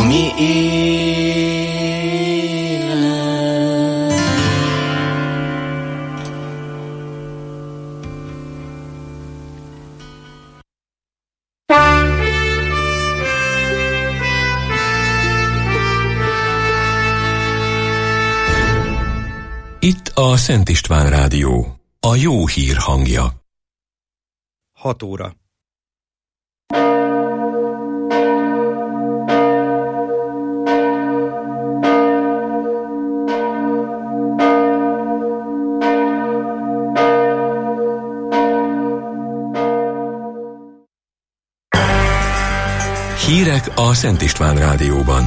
mi élet. Itt a Szent István Rádió, a jó hír hangja. 6 óra. Hírek a Szent István Rádióban.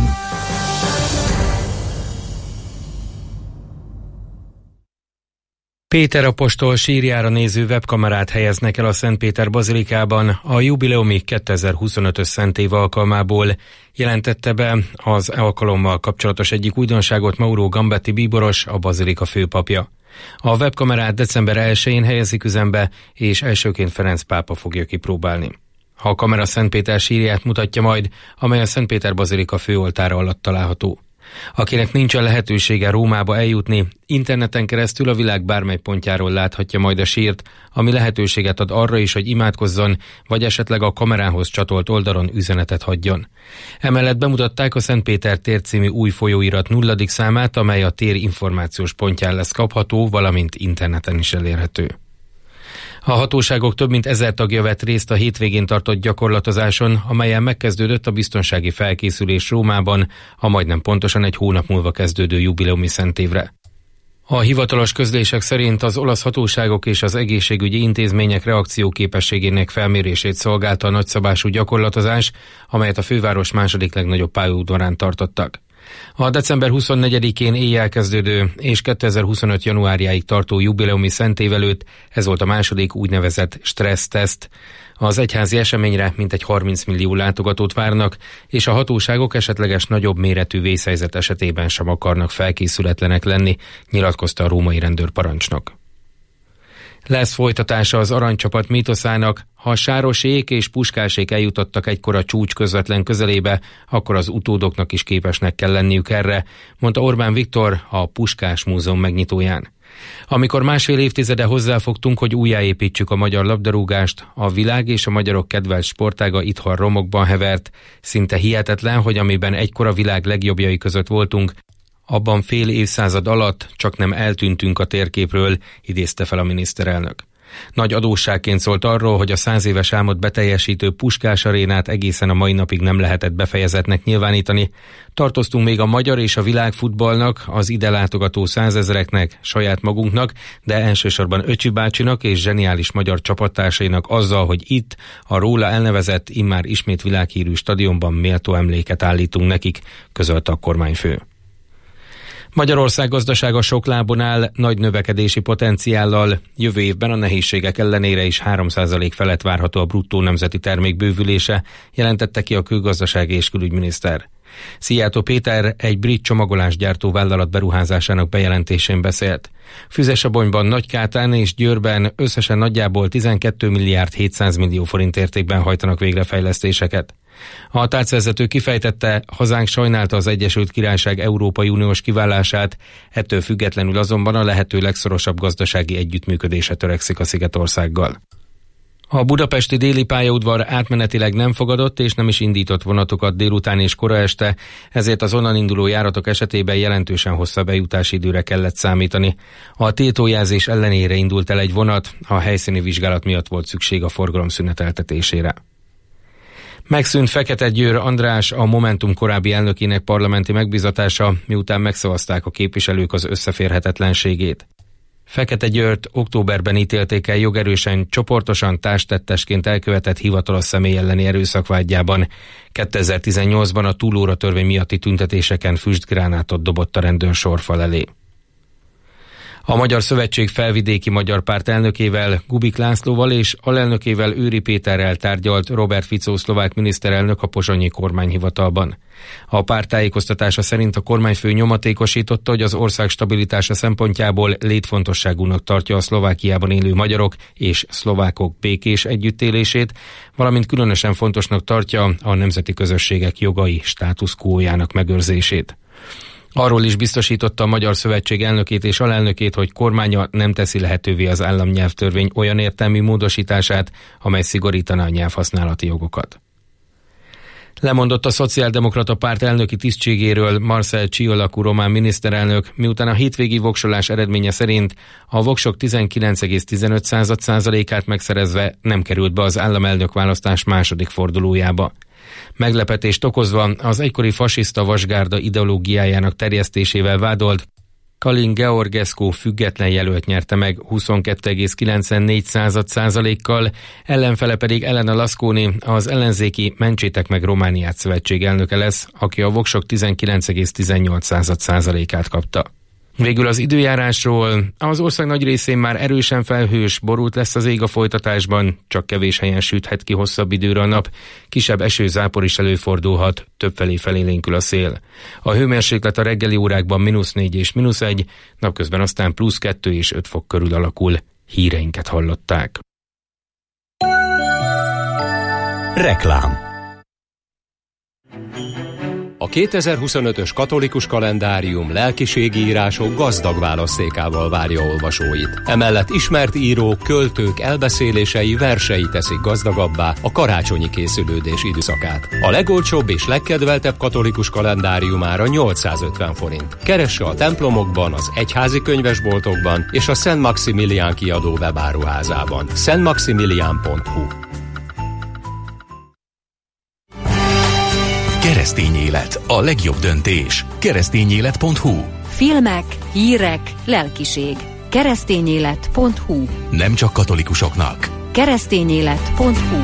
Péter apostol sírjára néző webkamerát helyeznek el a Szentpéter bazilikában a jubileumi 2025-ös szentév alkalmából, jelentette be az alkalommal kapcsolatos egyik újdonságot Mauro Gambetti bíboros, a bazilika főpapja. A webkamerát december 1-én helyezik üzembe, és elsőként Ferenc pápa fogja kipróbálni. A kamera Szentpéter sírját mutatja majd, amely a Szentpéter bazilika főoltára alatt található. Akinek nincsen lehetősége Rómába eljutni, interneten keresztül a világ bármely pontjáról láthatja majd a sírt, ami lehetőséget ad arra is, hogy imádkozzon, vagy esetleg a kamerához csatolt oldalon üzenetet hagyjon. Emellett bemutatták a Szentpéter tér című új folyóirat 0. számát, amely a tér információs pontján lesz kapható, valamint interneten is elérhető. A hatóságok több mint 1000 tagja vett részt a hétvégén tartott gyakorlatozáson, amelyen megkezdődött a biztonsági felkészülés Rómában, a majdnem pontosan egy hónap múlva kezdődő jubileumi szentévre. A hivatalos közlések szerint az olasz hatóságok és az egészségügyi intézmények reakcióképességének felmérését szolgálta a nagyszabású gyakorlatozás, amelyet a főváros második legnagyobb pályaudvarán tartottak. A december 24-én éjjel kezdődő és 2025. januárjáig tartó jubileumi szentév előtt ez volt a második úgynevezett stresszteszt. Az egyházi eseményre mintegy 30 millió látogatót várnak, és a hatóságok esetleges nagyobb méretű vészhelyzet esetében sem akarnak felkészületlenek lenni, nyilatkozta a római rendőrparancsnok. Lesz folytatása az aranycsapat mítoszának, ha Sárosék és Puskásék eljutottak egykor a csúcs közvetlen közelébe, akkor az utódoknak is képesnek kell lenniük erre, mondta Orbán Viktor a Puskás Múzeum megnyitóján. Amikor másfél évtizede hozzáfogtunk, hogy újjáépítsük a magyar labdarúgást, a világ és a magyarok kedvelt sportága itthon romokban hevert, szinte hihetetlen, hogy amiben egykor a világ legjobbjai között voltunk, abban fél évszázad alatt csak nem eltűntünk a térképről, idézte fel a miniszterelnök. Nagy adósságként szólt arról, hogy a 100 éves álmot beteljesítő Puskás arénát egészen a mai napig nem lehetett befejezetnek nyilvánítani. Tartoztunk még a magyar és a világfutballnak, az ide látogató 100 000-eknek, saját magunknak, de elsősorban Öcsi bácsinak és zseniális magyar csapattársainak azzal, hogy itt, a róla elnevezett, immár ismét világhírű stadionban méltó emléket állítunk nekik, közölte a kormányfő. Magyarország gazdasága sok lábon áll, nagy növekedési potenciállal, jövő évben a nehézségek ellenére is 3% felett várható a bruttó nemzeti termék bővülése, jelentette ki a külgazdasági és külügyminiszter. Szijjártó Péter egy brit csomagolásgyártó vállalat beruházásának bejelentésén beszélt. Füzesabonyban, Nagykátán és Győrben összesen nagyjából 12 milliárd 700 millió forint értékben hajtanak végre fejlesztéseket. A tárcavezető kifejtette, hazánk sajnálta az Egyesült Királyság Európai Uniós kiválását, ettől függetlenül azonban a lehető legszorosabb gazdasági együttműködésre törekszik a Szigetországgal. A budapesti déli pályaudvar átmenetileg nem fogadott és nem is indított vonatokat délután és kora este, ezért az onnan induló járatok esetében jelentősen hosszabb bejutási időre kellett számítani. A tiltójelzés ellenére indult el egy vonat, a helyszíni vizsgálat miatt volt szükség a forgalom szüneteltetésére. Megszűnt Fekete Győr András, a Momentum korábbi elnökének parlamenti megbízatása, miután megszavazták a képviselők az összeférhetetlenségét. Fekete Győrt októberben ítélték el jogerősen, csoportosan társtettesként elkövetett hivatalos személy elleni erőszakvádjában. 2018-ban a túlóra törvény miatti tüntetéseken füstgránátot dobott a rendőr sorfal elé. A Magyar Szövetség felvidéki magyar párt elnökével, Kubik Lászlóval és alelnökével, Őry Péterrel tárgyalt Robert Fico szlovák miniszterelnök a pozsonyi kormányhivatalban. A párt tájékoztatása szerint a kormányfő nyomatékosította, hogy az ország stabilitása szempontjából létfontosságúnak tartja a Szlovákiában élő magyarok és szlovákok békés együttélését, valamint különösen fontosnak tartja a nemzeti közösségek jogai status quójának megőrzését. Arról is biztosította a Magyar Szövetség elnökét és alelnökét, hogy kormánya nem teszi lehetővé az államnyelvtörvény olyan értelmű módosítását, amely szigorítaná a nyelvhasználati jogokat. Lemondott a Szociáldemokrata Párt elnöki tisztségéről Marcel Ciolacu román miniszterelnök, miután a hétvégi voksolás eredménye szerint a voksok 19,15%-át megszerezve nem került be az államelnök választás második fordulójába. Meglepetést okozva az egykori fasiszta vasgárda ideológiájának terjesztésével vádolt Kalin Georgescu független jelölt nyerte meg 22,94%-kal, ellenfele pedig Elena Lasconi, az ellenzéki Mentsétek meg Romániát szövetség elnöke lesz, aki a voksok 19,18%-át kapta. Végül az időjárásról. Az ország nagy részén már erősen felhős, borult lesz az ég a folytatásban, csak kevés helyen süthet ki hosszabb időre a nap, kisebb esőzápor is előfordulhat, többfelé felélénkül a szél. A hőmérséklet a reggeli órákban -4 és -1, napközben aztán +2 és 5 fok körül alakul. Híreinket hallották. Reklám. A 2025-ös katolikus kalendárium lelkiségi írások gazdag választékával várja olvasóit. Emellett ismert írók, költők elbeszélései, versei teszik gazdagabbá a karácsonyi készülődés időszakát. A legolcsóbb és legkedveltebb katolikus kalendáriumára 850 forint. Keresse a templomokban, az egyházi könyvesboltokban és a Szent Maximilián kiadó webáruházában. szentmaximilián.hu. Keresztény élet, a legjobb döntés. Keresztényélet.hu. Filmek, hírek, lelkiség. Keresztényélet.hu. Nem csak katolikusoknak. Keresztényélet.hu.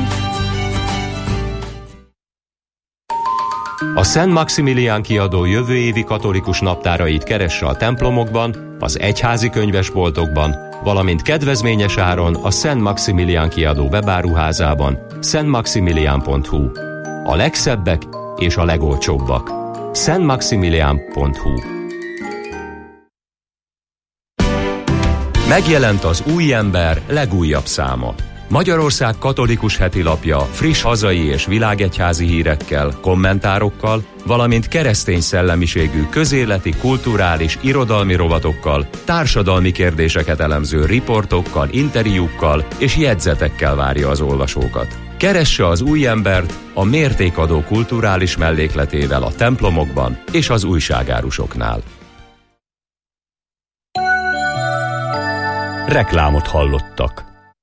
A Szent Maximilián kiadó jövő évi katolikus naptárait keresse a templomokban, az egyházi könyvesboltokban, valamint kedvezményes áron a Szent Maximilián kiadó webáruházában, szentmaximilián.hu. A legszebbek és a legolcsóbbak. szentmaximilián.hu. Megjelent az Új Ember legújabb száma. Magyarország katolikus hetilapja friss hazai és világegyházi hírekkel, kommentárokkal, valamint keresztény szellemiségű közéleti, kulturális, irodalmi rovatokkal, társadalmi kérdéseket elemző riportokkal, interjúkkal és jegyzetekkel várja az olvasókat. Keresse az Új Embert a mértékadó kulturális mellékletével a templomokban és az újságárusoknál. Reklámot hallottak.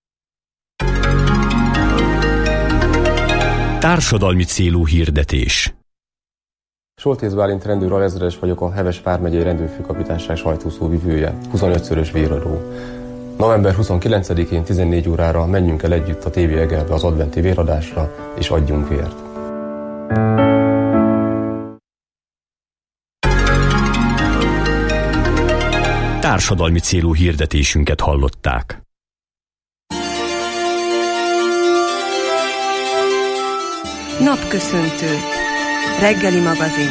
Társadalmi célú hirdetés. Soltész Bálint rendőr alezredes vagyok, a Heves vármegyei rendőrfőkapitányság sajtószó vivője, 25-szörös véradó. November 29-én 14 órára menjünk el együtt a TV Egerbe az adventi véradásra, és adjunk vért. Társadalmi célú hirdetésünket hallották. Napköszöntő. Reggeli magazin.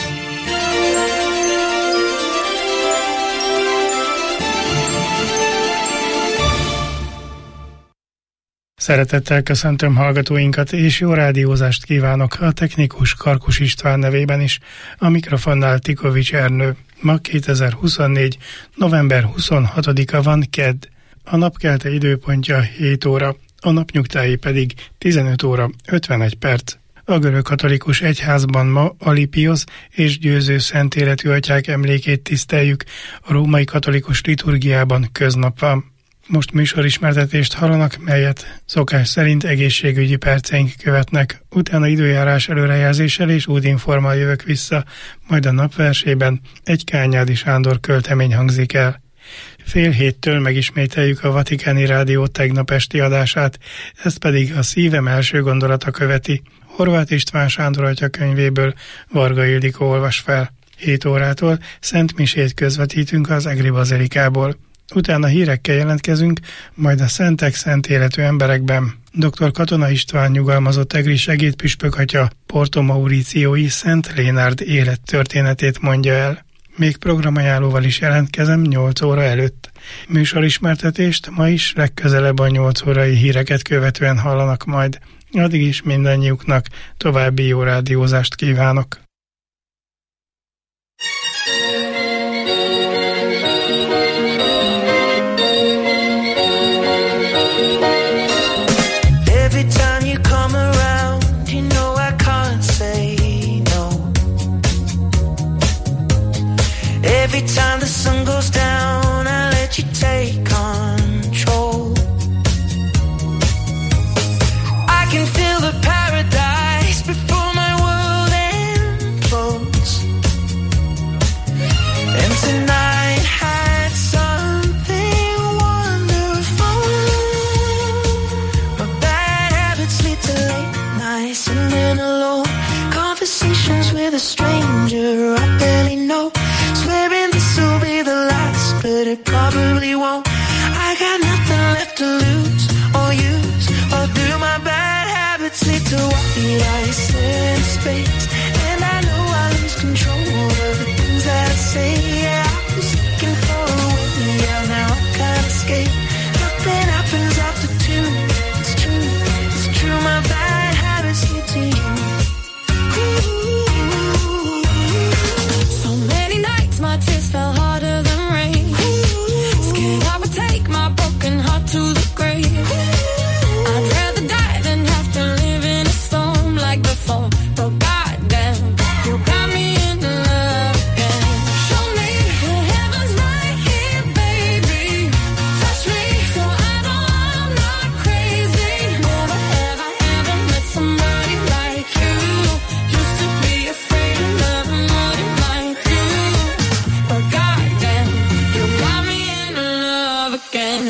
Szeretettel köszöntöm hallgatóinkat, és jó rádiózást kívánok a technikus Karkus István nevében is. A mikrofonnál Tikovics Ernő. Ma 2024. november 26-a van, kedd. A napkelte időpontja 7 óra, a napnyugtái pedig 15 óra 51 perc. A görögkatolikus egyházban ma Alipiosz és Győző szentéletű atyák emlékét tiszteljük, a római katolikus liturgiában köznap van. Most műsorismertetést hallanak, melyet szokás szerint egészségügyi perceink követnek. Utána időjárás előrejelzéssel és útinformmal jövök vissza, majd a napversében egy Kányádi Sándor költemény hangzik el. 6:30 megismételjük a Vatikáni Rádió tegnap esti adását, ezt pedig a Szívem első gondolata követi. Horváth István Sándor atya könyvéből Varga Ildikó olvas fel. 7 órától szent misét közvetítünk az Egri Bazilikából. Utána hírekkel jelentkezünk, majd a szentek szent életű emberekben. Dr. Katona István nyugalmazott egri segédpüspök atya Porto Mauriciói Szent Lénárd élettörténetét mondja el. Még programajánlóval is jelentkezem 8 óra előtt. Műsorismertetést ma is legközelebb a 8 órai híreket követően hallanak majd. Addig is mindannyiuknak további jó rádiózást kívánok. Every time the sun goes down, I let you take control. I can feel the paradise before my world implodes. And tonight had something wonderful. My bad habits lead to late nights and then alone conversations with a stranger I barely know. Swearing this will be the last, but it probably won't. I got nothing left to lose or use or do. My bad habits lead to white ice space, and I know I lose control of the things that I say. Yeah, I was looking for a way, yeah, now I can't escape. Nothing happens after 2. It's true, it's true. My bad habits lead to you. My tears fell harder than rain. Scared I would take my broken heart to the grave. I'd rather die than have to live in a storm like before. But goddamn, you got me in love again. Show me the heavens right here, baby. Touch me so I know I'm not crazy. Never have I ever met somebody like you. Used to be afraid of loving what it might do. But goddamn, you got me in love again.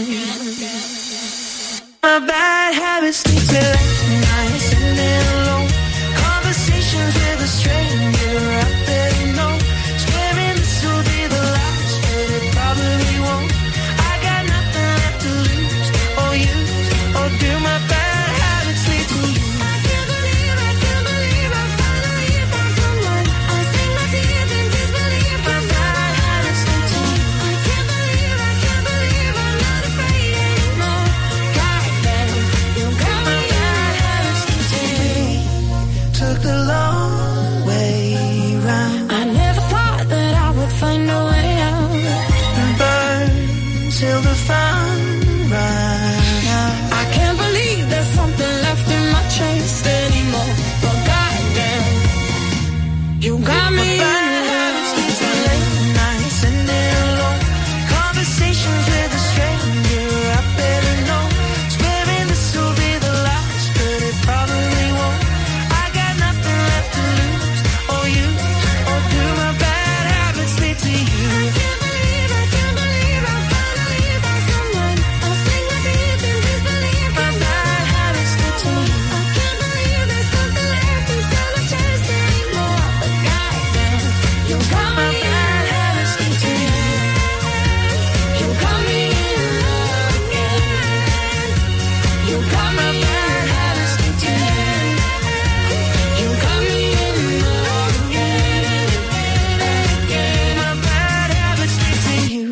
My bad habits lead to late nights and then alone conversations with a stranger I barely know. Swearing this will be the last, but it probably won't. I got nothing left to lose or use or do. My bad habits lead to you. I can't believe I finally found someone. I'll sing my tears and disbelief. My bad habits lead to you. I can't believe I'm not afraid anymore. Goddamn, you got me. My bad habits lead to you. Took the long way round. I never thought that I would find a way out. Burn till the fun ran out. I can't believe there's something left in my chest anymore. But goddamn, you got me. My bad habits lead to late nights and then alone conversations with a stranger I barely know. Swearing this will be the last, but it probably won't. I got nothing left to lose or use or do. My bad habits lead to you. I can't believe I finally found someone. I'll sing my tears and disbelief. My bad habits lead to you. I can't believe there's something left inside my chest anymore. But goddamn, you got me. My bad habits lead to you. You got me in love again. You got me. My bad habits lead to you. You got me in love again. My bad habits lead to you.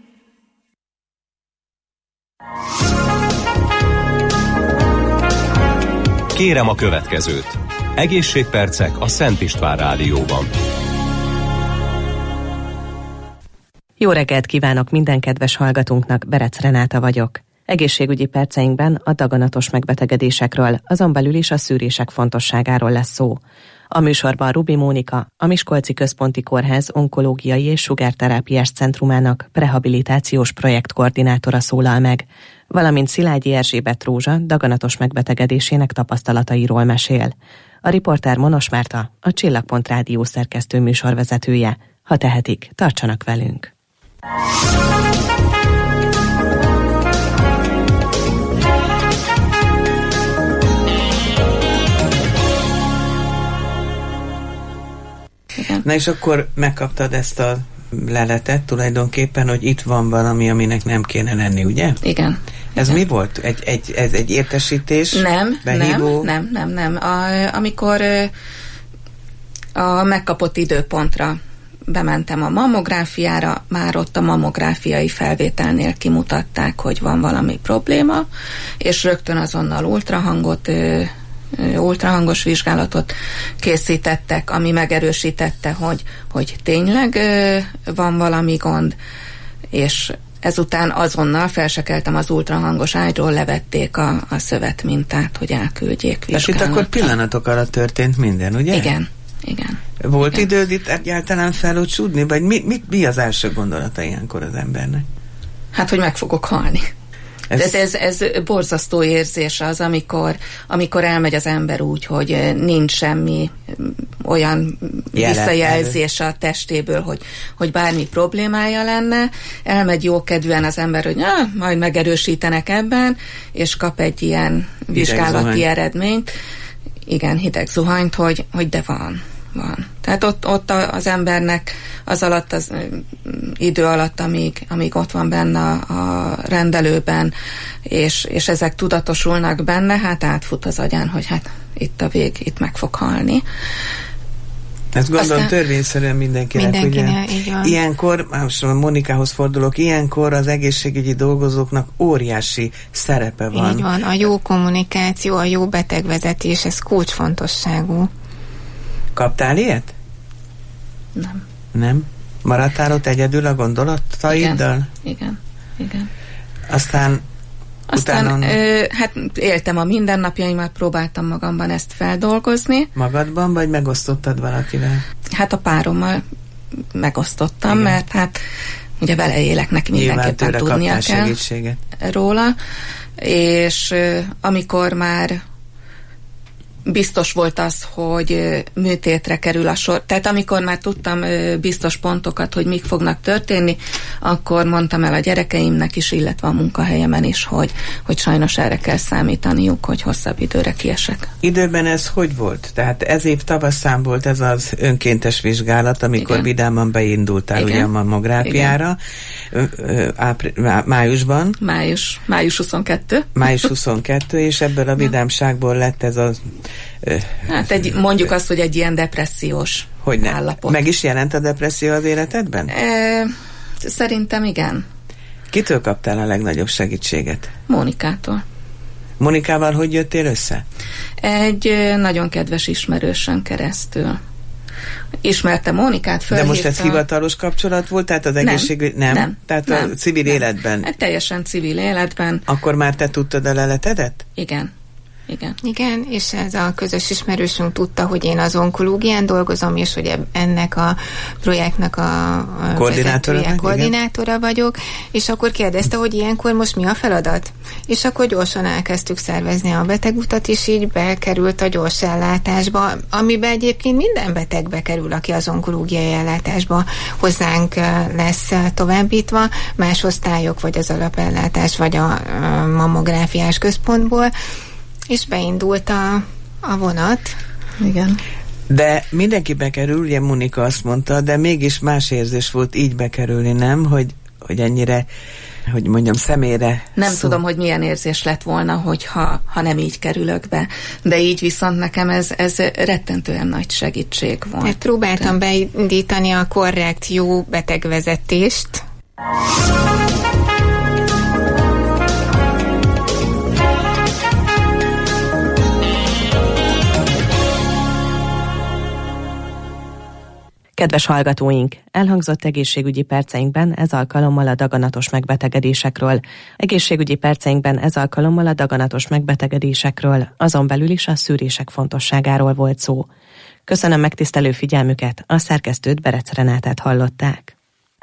Kérem a következőt. Egészségpercek a Szent István Rádióban. Jó reggelt kívánok minden kedves hallgatónknak, Berec Renáta vagyok. Egészségügyi perceinkben a daganatos megbetegedésekről, azon belül is a szűrések fontosságáról lesz szó. A műsorban Rubi Mónika, a Miskolci Központi Kórház onkológiai és sugárterápiás centrumának rehabilitációs projektkoordinátora szólal meg, valamint Szilágyi Erzsébet Rózsa daganatos megbetegedésének tapasztalatairól mesél. A riporter Monos Márta, a Csillagpont Rádió szerkesztő műsorvezetője. Ha tehetik, tartsanak velünk! Na és akkor megkaptad ezt a leletet tulajdonképpen, hogy itt van valami, aminek nem kéne lenni, ugye? Igen. Ez igen. mi volt? Ez egy értesítés? Nem. Amikor a megkapott időpontra bementem a mammográfiára, már ott a mammográfiai felvételnél kimutatták, hogy van valami probléma, és rögtön azonnal ultrahangos vizsgálatot készítettek, ami megerősítette, hogy tényleg van valami gond, és ezután azonnal felsekeltem az ultrahangos ágyról, levették a szövetmintát, hogy elküldjék vizsgálatra. És itt akkor pillanatok alatt történt minden, ugye? Igen. Volt igen. időd itt egyáltalán felocsúdni, vagy mi az első gondolata ilyenkor az embernek? Hát, hogy meg fogok halni. Ez borzasztó érzés az, amikor elmegy az ember úgy, hogy nincs semmi olyan visszajelzés a testéből, hogy bármi problémája lenne. Elmegy jókedvűen az ember, hogy majd megerősítenek ebben, és kap egy ilyen vizsgálati eredményt. Igen, hideg zuhanyt, hogy de van. Tehát ott az embernek az alatt, az idő alatt, amíg ott van benne a rendelőben, és ezek tudatosulnak benne, hát átfut az agyán, hogy hát itt a vég, itt meg fog halni. Ezt gondolom törvényszerűen mindenkinek, ugye? Ilyenkor, most a Monikához fordulok, ilyenkor az egészségügyi dolgozóknak óriási szerepe van. Így van, a jó kommunikáció, a jó betegvezetés, ez kulcsfontosságú. Kaptál ilyet? Nem? Maradtál ott egyedül a gondolataiddal? Igen. Aztán utána... hát éltem a mindennapjaimat, próbáltam magamban ezt feldolgozni. Magadban, vagy megosztottad valakivel? Hát a párommal megosztottam, igen. Mert hát ugye vele élek, neki mindenképpen tudnia kell róla. És amikor már biztos volt az, hogy műtétre kerül a sor. Tehát amikor már tudtam biztos pontokat, hogy mik fognak történni, akkor mondtam el a gyerekeimnek is, illetve a munkahelyemen is, hogy sajnos erre kell számítaniuk, hogy hosszabb időre kiesek. Időben ez hogy volt? Tehát ez év tavaszán volt ez az önkéntes vizsgálat, amikor igen. Vidáman beindultál igen. Ugye a mammográfiára. Májusban? Május 22. Május 22, és ebből a vidámságból lett ez az hát mondjuk azt, hogy egy ilyen depressziós állapot. Meg is jelent a depresszió az életedben? Szerintem igen. Kitől kaptál a legnagyobb segítséget? Mónikától. Mónikával hogy jöttél össze? Egy nagyon kedves ismerősön keresztül. Ismerte Mónikát, fölhívta. De most ez hivatalos kapcsolat volt? Tehát az egészségügy... Nem. Tehát a civil életben? Hát teljesen civil életben. Akkor már te tudtad a leletedet? Igen, és ez a közös ismerősünk tudta, hogy én az onkológián dolgozom, és hogy ennek a projektnek a koordinátora vagyok, és akkor kérdezte, hogy ilyenkor most mi a feladat? És akkor gyorsan elkezdtük szervezni a betegutat, és így bekerült a gyors ellátásba, amiben egyébként minden beteg bekerül, aki az onkológiai ellátásba hozzánk lesz továbbítva, más osztályok, vagy az alapellátás, vagy a mammográfiás központból, és beindult a vonat. Igen. De mindenki bekerül, ugye Monika azt mondta, de mégis más érzés volt így bekerülni, nem? Hogy ennyire, hogy mondjam, személyre nem tudom, hogy milyen érzés lett volna, hogyha nem így kerülök be. De így viszont nekem ez rettentően nagy segítség volt. Hát próbáltam beindítani a korrekt, jó betegvezetést. Kedves hallgatóink, elhangzott egészségügyi perceinkben ez alkalommal a daganatos megbetegedésekről. Egészségügyi perceinkben ez alkalommal a daganatos megbetegedésekről, azon belül is a szűrések fontosságáról volt szó. Köszönöm megtisztelő figyelmüket, a szerkesztőt, Berec Renátát hallották.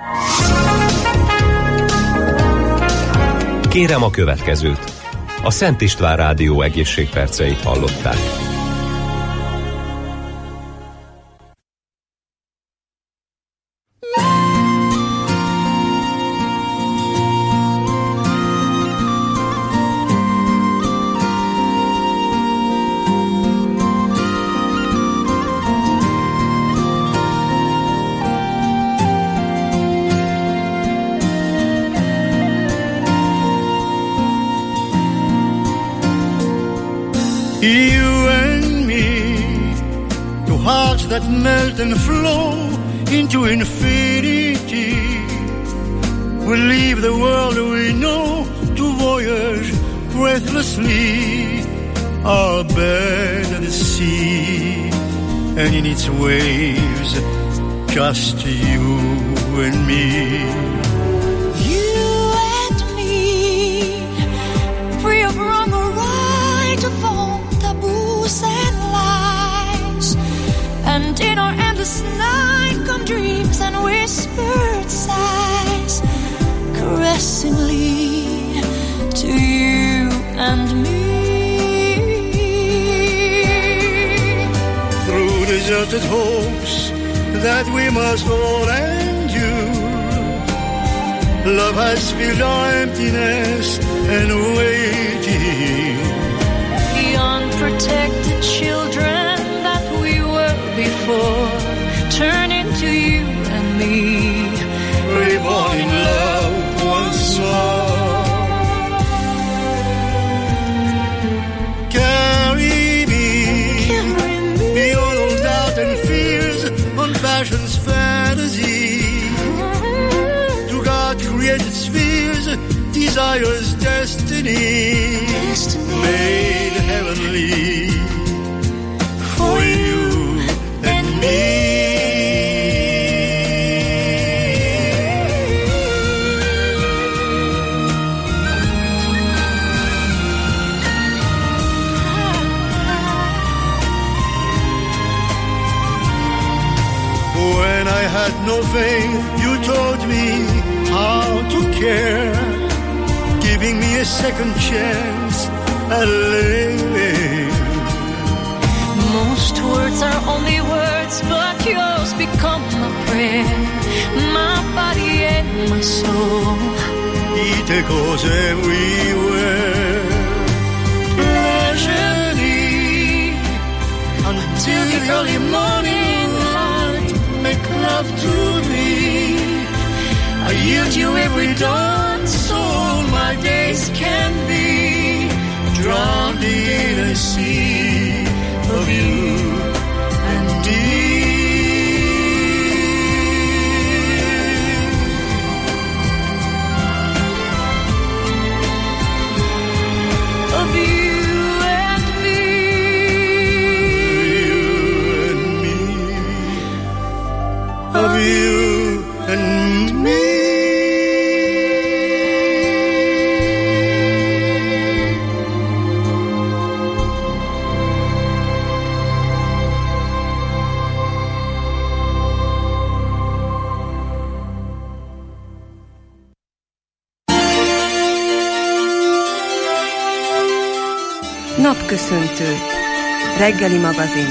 Kérem a következőt. A Szent István Rádió egészségperceit hallották. You and me, two hearts that melt and flow into infinity. We'll leave the world we know to voyage breathlessly, our bed at the sea, and in its waves, just you and me. You and me, free of wrong or right, of all taboos and lies, and in our endless night come dreams and whispered sighs, caressingly to you and me. Through deserted hopes that we must all endure, love has filled our emptiness and waiting. The unprotected children that we were before turn into you and me, reborn in love once more. Carry me beyond all doubt and fears, on passion's fantasy, to God created spheres, desire's destiny, made heavenly for you and me. When I had no faith, you taught me how to care, giving me a second chance at living. Most words are only words, but yours become a prayer, my body and my soul. It echoes everywhere. Leisurely, until the early morning light, make love to me. I yield you every dawn, so all my days can be drowned in a sea of you and me. Of you and me. Of you and me. Napköszöntő. Reggeli magazin.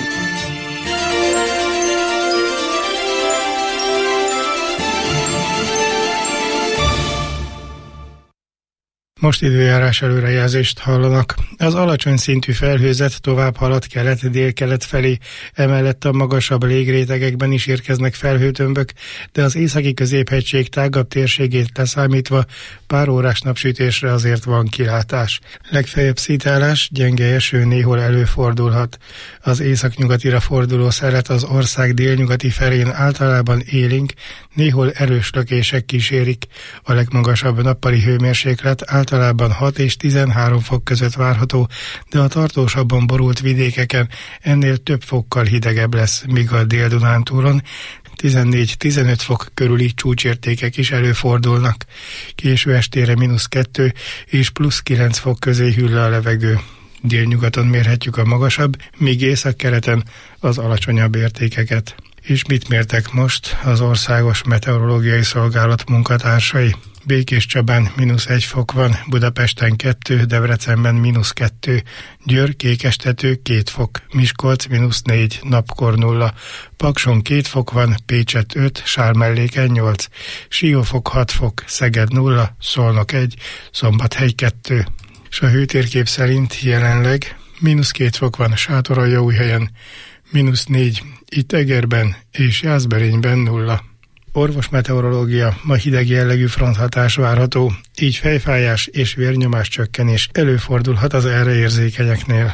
Most időjárás előrejelzést hallanak. Az alacsony szintű felhőzet tovább halad kelet-délkelet felé, emellett a magasabb légrétegekben is érkeznek felhőtömbök, de az északi középhegység tágabb térségét leszámítva pár órás napsütésre azért van kilátás. Legfeljebb szitálás, gyenge eső néhol előfordulhat. Az északnyugatira forduló szelet az ország délnyugati felén általában élénk, néhol erős lökések kísérik. A legmagasabb nappali hőmérséklet általában 6 és 13 fok között várható, de a tartósabban borult vidékeken ennél több fokkal hidegebb lesz, míg a Dél-Dunántúlon 14-15 fok körüli csúcsértékek is előfordulnak. Késő estére -2 és +9 fok közé hűl le a levegő. Délnyugaton mérhetjük a magasabb, míg északkeleten az alacsonyabb értékeket. És mit mértek most az Országos Meteorológiai Szolgálat munkatársai? Békéscsabán -1 fok van, Budapesten 2, Debrecenben -2, Győr, Kékestető 2 fok, Miskolc -4, Napkor 0, Pakson 2 fok van, Pécset 5, Sármelléken 8, Siófok 6 fok, Szeged 0, Szolnok 1, Szombathely 2. És a hőtérkép szerint jelenleg -2 fok van Sátoraljaújhelyen, -4 itt Egerben és Jászberényben 0. Orvosmeteorológia, ma hideg jellegű fronthatás várható, így fejfájás és vérnyomás csökkenés előfordulhat az erre érzékenyeknél.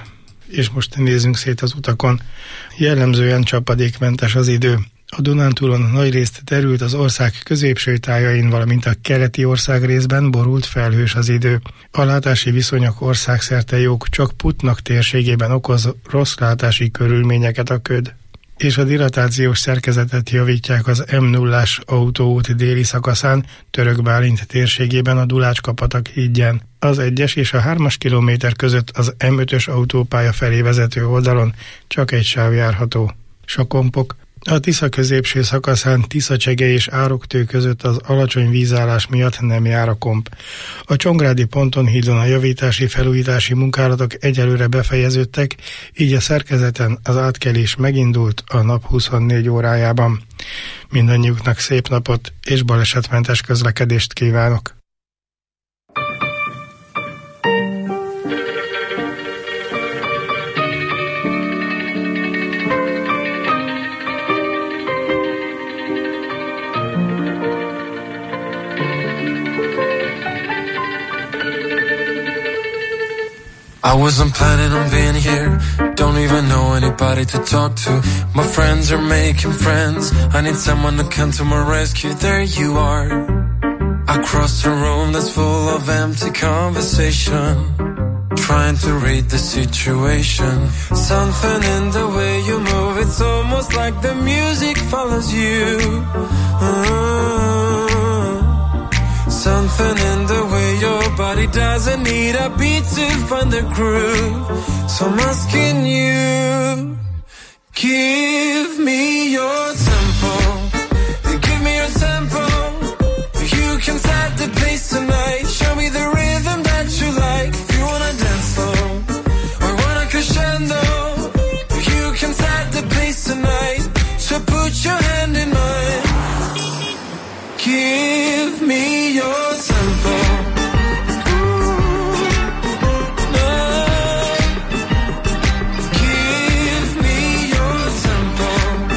és most nézzünk szét az utakon. Jellemzően csapadékmentes az idő. A Dunántúlon nagyrészt terült, az ország középső tájain, valamint a keleti országrészben borult felhős az idő. A látási viszonyok országszerte jók, csak Putnak térségében okoz rossz látási körülményeket a köd. És a dilatációs szerkezetet javítják az M0-ás autóút déli szakaszán, Török Bálint térségében a Dulácska-patak hídján. Az 1-es és a 3-as kilométer között az M5-ös autópálya felé vezető oldalon csak egy sáv járható. Sokompok. A Tisza középső szakaszán Tiszacsege és Ároktő között az alacsony vízállás miatt nem jár a komp. A Csongrádi ponton hídon a javítási felújítási munkálatok egyelőre befejeződtek, így a szerkezeten az átkelés megindult a nap 24 órájában. Mindannyiuknak szép napot és balesetmentes közlekedést kívánok! I wasn't planning on being here. Don't even know anybody to talk to. My friends are making friends. I need someone to come to my rescue. There you are. I crossed a room that's full of empty conversation, trying to read the situation. Something in the way you move, it's almost like the music follows you. Something in the way your body doesn't need a beat to find the groove. So I'm asking you, give me your tempo. Give me your tempo. You can set the pace tonight. Show me the rhythm that you like. If you wanna dance slow or wanna crescendo, you can set the pace tonight. So put your hand in mine. Give me your tempo. Give me your tempo.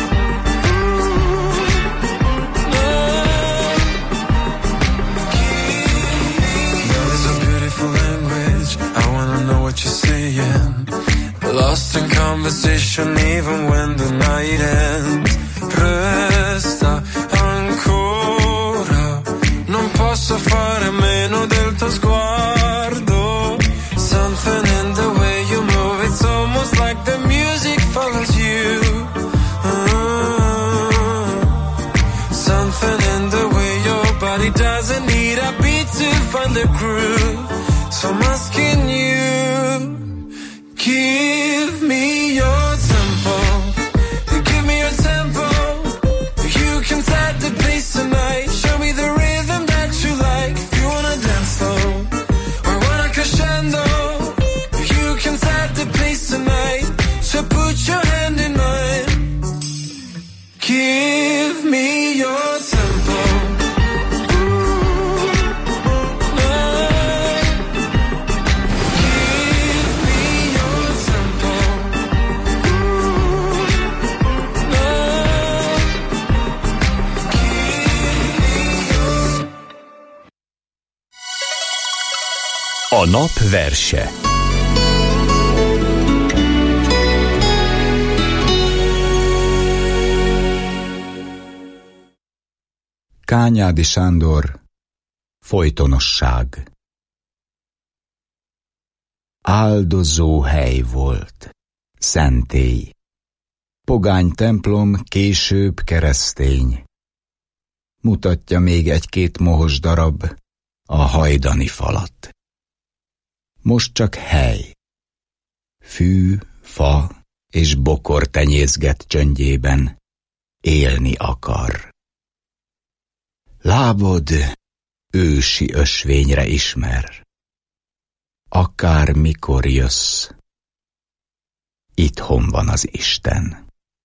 There's a beautiful language. I wanna know what you're saying. Lost in conversation even when the night ends. Resta ancora. Non posso fare a meno del tuo sguardo. Something in the way you move, it's almost like the music follows you. Something in the way your body doesn't need a beat to find the groove. So I'm asking you, give me your tempo. Give me your tempo. You can set the pace tonight. Show me the rhythm that you like. If you wanna dance slow or wanna crescendo, you can set the pace tonight. So put your hand in mine. Give me your tempo. A nap verse. Kányádi Sándor, folytonosság. Áldozó hely volt, szentély. Pogány templom, később keresztény. Mutatja még egy-két mohos darab a hajdani falat. Most csak hely. Fű, fa és bokor tenyészget csöndjében. Élni akar. Lábod ősi ösvényre ismer. Akár mikor jössz, itthon van az Isten.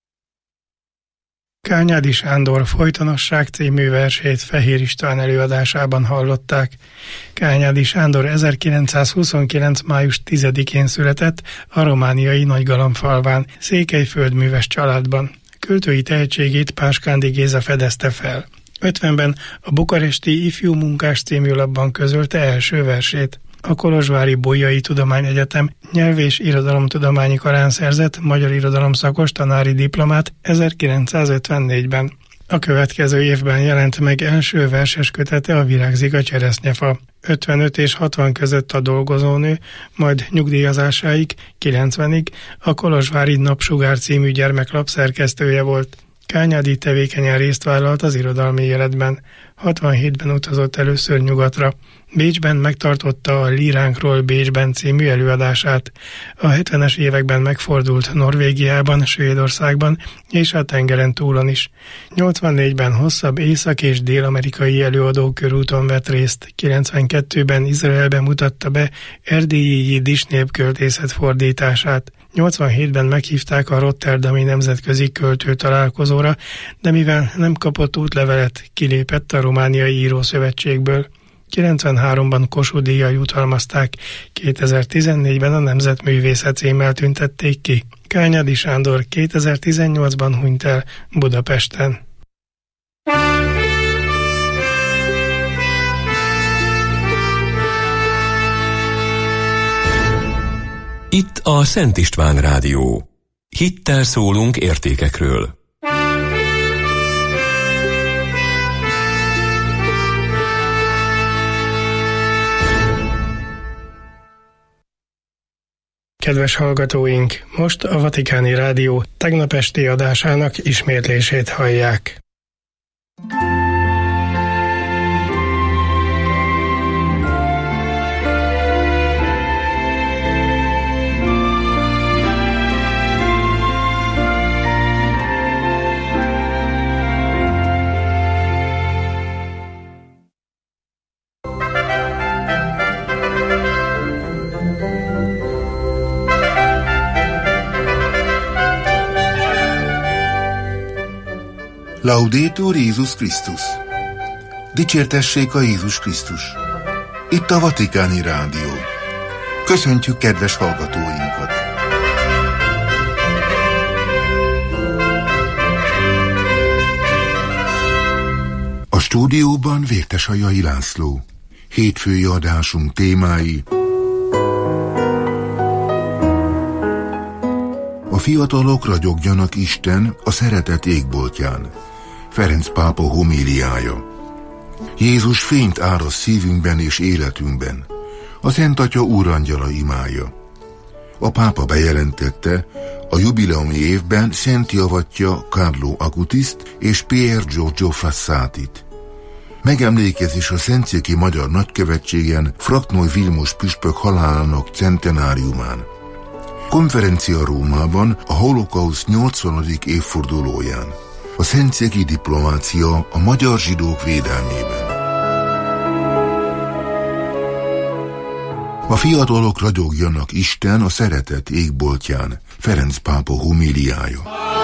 Kányádi Sándor Folytonosság című versét Fehér István előadásában hallották. Kányádi Sándor 1929. május 10-én született a romániai Nagygalambfalván, székelyföldműves családban. Költői tehetségét Páskándi Géza fedezte fel. 50-ben a bukaresti Ifjú Munkás című lapban közölte első versét. a Kolozsvári Bolyai Tudományegyetem nyelv- és irodalomtudományi karán szerzett magyar irodalomszakos tanári diplomát 1954-ben. A következő évben jelent meg első verses kötete, a Virágzik a cseresznyefa. 55 és 60 között a Dolgozónő, majd nyugdíjazásáig, 90-ig a Kolozsvári Napsugár című gyermeklap szerkesztője volt. Kányádi tevékenyen részt vállalt az irodalmi életben. 67-ben utazott először nyugatra. Bécsben megtartotta a Líránkról Bécsben című előadását. A 70-es években megfordult Norvégiában, Svédországban és a tengeren túlon is. 84-ben hosszabb észak- és dél-amerikai előadókörúton vett részt. 92-ben Izraelben mutatta be erdélyi jiddis népköltészet fordítását. 87-ben meghívták a Rotterdami Nemzetközi Költő Találkozóra, de mivel nem kapott útlevelet, kilépett a Romániai Írószövetségből. 93-ban Kossuth-díjjal jutalmazták, 2014-ben a Nemzetművészet címmel tüntették ki. Kányádi Sándor 2018-ban hunyt el Budapesten. Itt a Szent István Rádió. Hittel szólunk értékekről. Kedves hallgatóink, most a Vatikáni Rádió tegnap esti adásának ismétlését hallják. Laudetur Jézus Krisztus! Dicsértessék a Jézus Krisztus! Itt a Vatikáni Rádió. Köszöntjük kedves hallgatóinkat! A stúdióban Vértesajai László. Hétfői adásunk témái: a fiatalok ragyogjanak Isten a szeretet égboltján. Ferenc pápa homíliája. Jézus fényt áraszt szívünkben és életünkben. A Szent Atya úrangyala imája. A pápa bejelentette, a jubileumi évben szent javatja Carlo Acutiszt és Pier Giorgio Frassatit. Megemlékezés a Szentszéki Magyar Nagykövetségen Fraknoy Vilmos püspök halálának centenáriumán. Konferencia Rómában a holokauszt 80. évfordulóján. A szentszéki diplomácia a magyar zsidók védelmében. A fiatalok ragyogjanak Isten a szeretet égboltján. Ferenc pápa homíliája.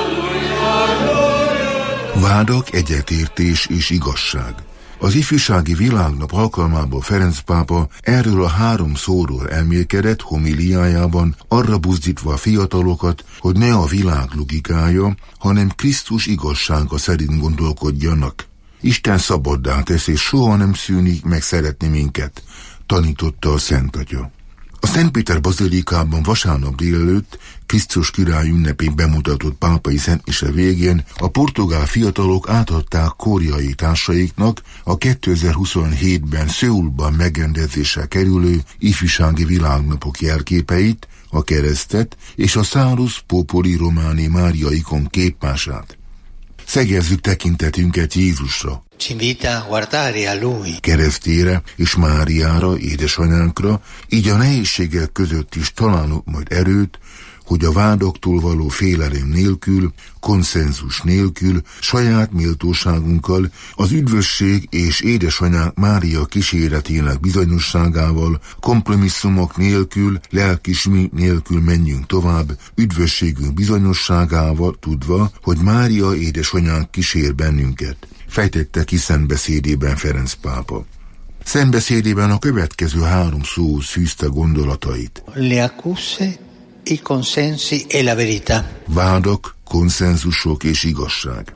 Vádak, egyetértés és igazság. Az ifjúsági világnap alkalmából Ferenc pápa erről a 3 szóról elmélkedett homíliájában, arra buzdítva a fiatalokat, hogy ne a világ logikája, hanem Krisztus igazsága szerint gondolkodjanak. Isten szabaddá tesz, és soha nem szűnik meg szeretni minket, tanította a Szent Atya. A Szent Péter bazilikában vasárnap délelőtt Krisztus király ünnepén bemutatott pápai szentmise végén a portugál fiatalok átadták koreai társaiknak a 2027-ben Szöulban megrendezésre kerülő ifjúsági világnapok jelképeit, a keresztet és a Salus Populi Romani Mária ikon képmását. Szegezzük tekintetünket Jézusra, keresztjére és Máriára, édesanyánkra, így a nehézségek között is találunk majd erőt, hogy a vádaktól való félelem nélkül, konszenzus nélkül, saját méltóságunkkal, az üdvösség és édesanyánk Mária kíséretének bizonyosságával, kompromisszumok nélkül, lelkismét nélkül menjünk tovább, üdvösségünk bizonyosságával, tudva, hogy Mária édesanyánk kísér bennünket, fejtette ki szentbeszédében Ferenc pápa. Szentbeszédében a következő 3 szóhoz fűzte gondolatait. Le accuse, i consensi e la verità. Vádak, konszenzusok és igazság.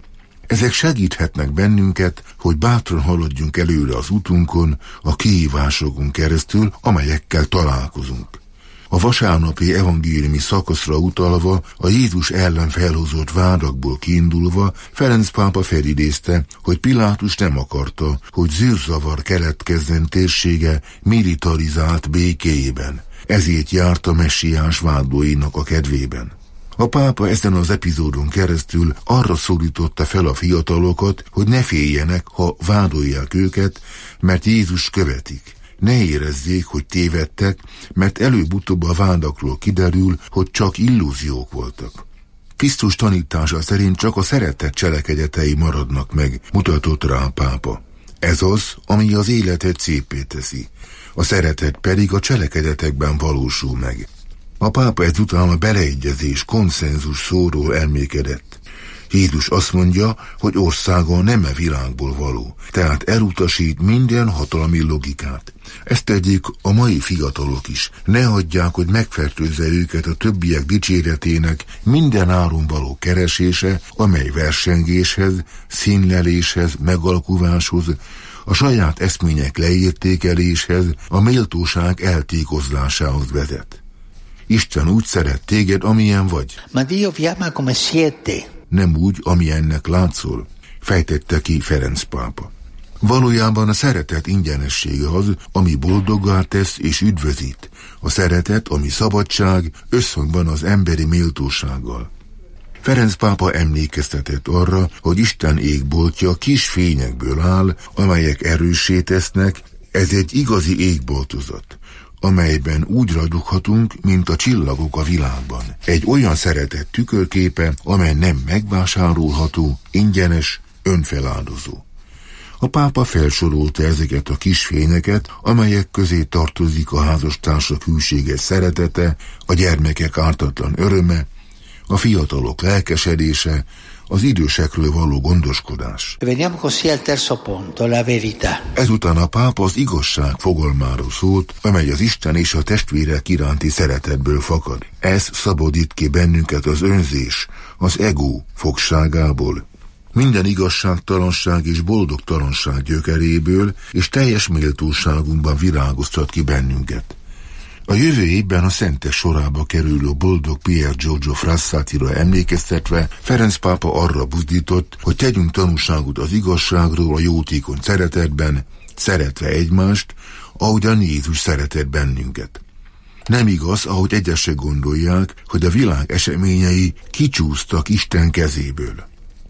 Ezek segíthetnek bennünket, hogy bátran haladjunk előre az utunkon, a kihívásokon keresztül, amelyekkel találkozunk. A vasárnapi evangéliumi szakaszra utalva, a Jézus ellen felhozott vádakból kiindulva, Ferenc pápa felidézte, hogy Pilátus nem akarta, hogy zűrzavar keletkezzen térsége militarizált békéjében. Ezért járt a messiás vádlóinak a kedvében. A pápa ezen az epizódon keresztül arra szólította fel a fiatalokat, hogy ne féljenek, ha vádolják őket, mert Jézus követik. Ne érezzék, hogy tévedtek, mert előbb-utóbb a vádakról kiderül, hogy csak illúziók voltak. Krisztus tanítása szerint csak a szeretet cselekedetei maradnak meg, mutatott rá a pápa. Ez az, ami az életet széppé teszi. A szeretet pedig a cselekedetekben valósul meg. A pápa ezután a beleegyezés, konszenzus szóról elmékedett. Jézus azt mondja, hogy országa nem e világból való, tehát elutasít minden hatalmi logikát. Ezt tegyék a mai fiatalok is. Ne hagyják, hogy megfertőzze őket a többiek dicséretének minden áron való keresése, amely versengéshez, színleléshez, megalkuváshoz, a saját eszmények leértékeléshez, a méltóság eltékozlásához vezet. Isten úgy szeret téged, amilyen vagy. Ma Dio vi ama come siete. Nem úgy, amilyennek látszol, fejtette ki Ferenc pápa. Valójában a szeretet ingyenessége az, ami boldoggá tesz és üdvözít. A szeretet, ami szabadság, összhangban az emberi méltósággal. Ferenc pápa emlékeztetett arra, hogy Isten égboltja kis fényekből áll, amelyek erőssé tesznek, ez egy igazi égboltozat, amelyben úgy ragyoghatunk, mint a csillagok a világban. Egy olyan szeretet tükörképe, amely nem megvásárolható, ingyenes, önfeláldozó. A pápa felsorolta ezeket a kis fényeket, amelyek közé tartozik a házastársak hűséges szeretete, a gyermekek ártatlan öröme, a fiatalok lelkesedése, az idősekről való gondoskodás. Ezután a pápa az igazság fogalmáról szólt, amely az Isten és a testvérek iránti szeretetből fakad. Ez szabadít ki bennünket az önzés, az ego fogságából, minden igazságtalanság és boldogtalanság gyökeréből, és teljes méltóságunkban virágoztat ki bennünket. A jövő évben a szentek sorába kerülő boldog Pier Giorgio Frassatira emlékeztetve Ferenc pápa arra buzdított, hogy tegyünk tanúságot az igazságról a jótékony szeretetben, szeretve egymást, ahogyan Jézus szeretett bennünket. Nem igaz, ahogy egyesek gondolják, hogy a világ eseményei kicsúsztak Isten kezéből.